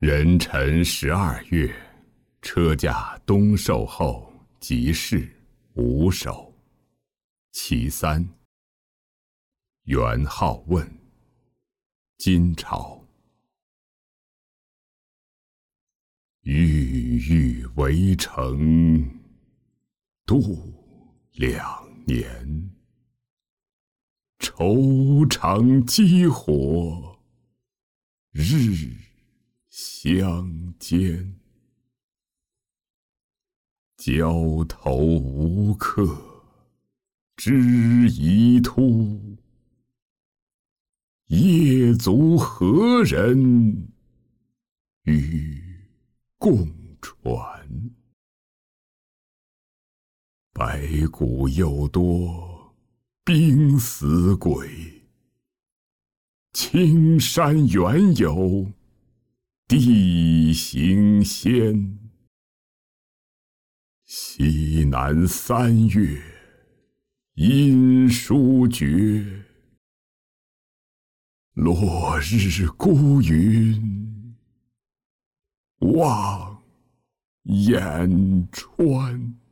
壬辰12月，车驾冬寿后，即是午首。其三。元好问。金朝。郁郁围城，度2年。愁肠积火，日相间。焦头无客，知疑突。业足何人与共传？白骨又多，兵死鬼。青山原有，地形鲜。西南3月，阴书绝。落日孤云，望眼穿。